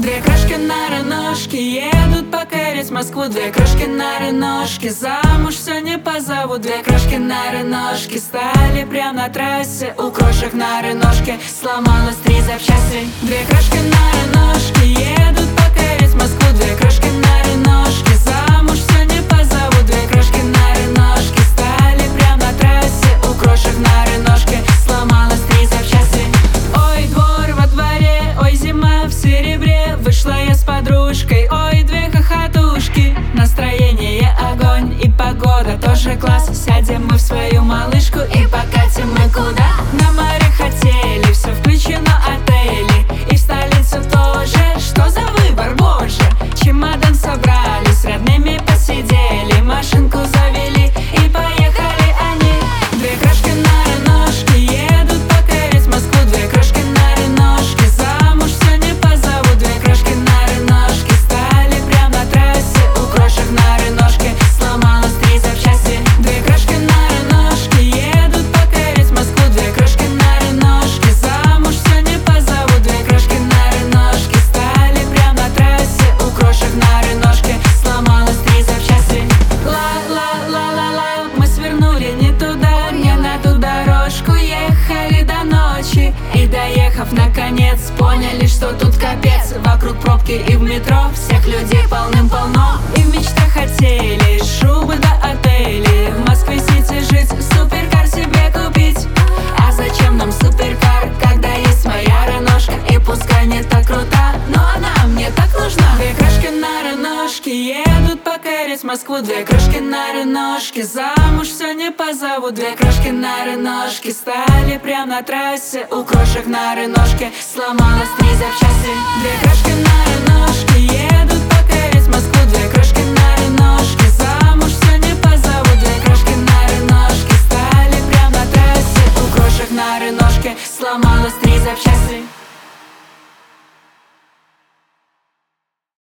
Две крошки на рыношке едут покорять Москву. Две крошки на рыношке замуж все не позовут. Две крошки на рыношке стали прям на трассе. У крошек на рыношке сломалось 3 запчасти. Две крошки на рыношке едут покорять Москву. Две крошки на рыношке замуж все не позовут. Две крошки на рыношке стали прям на трассе. У крошек на рыношке сломалось 3 запчасти. Ой, двор во дворе, ой, зима в серебре. Вышла я с подружкой, ой, две хохотушки. Настроение огонь и погода тоже класс. Сядем мы в свою малышку и покатим мы куда? На море хотели, все включено отели. И в столицу тоже, что за выбор, боже. Чемодан собрали, с родными посидели. Машинку завели и поехали они. Две крошки на рыношке едут покорять Москву. Две крошки на рыношке замуж все не позовут. Две крошки на рыношке стали прям на трассе. У крошек на рыношке сломалось 3 запчасти. Две крошки на рыношке едут покорять Москву. Две крошки на рыношке замуж все не позовут. Две крошки на рыношке стали прям на трассе. У крошек на рыношке сломалось 3 запчасти. Ла-ла-ла-ла-ла, мы свернули не туда, не на ту дорожку. Ехали до ночи и, доехав наконец, поняли, что тут капец. Вокруг пробки и в метро всех людей полным-полно. И в мечтах хотели шубы до отелей. В Москве-Сити жить, суперкар себе купить. А зачем нам суперкар, когда есть моя рыношка? И пускай не так крута, но она мне так нужна. Две крошки на рыношке едут покорять Москву. Две крошки на рыношке замуж все не позовут. Две крошки на рыношке стали прям на трассе. У крошек на рыношке сломалось 3 запчасти. Две крошки на рыношке едут покорять Москву. Две крошки на рыношке замуж все не позовут. Две крошки на рыношке стали прям на трассе. У крошек на рыношке сломалось 3 запчасти.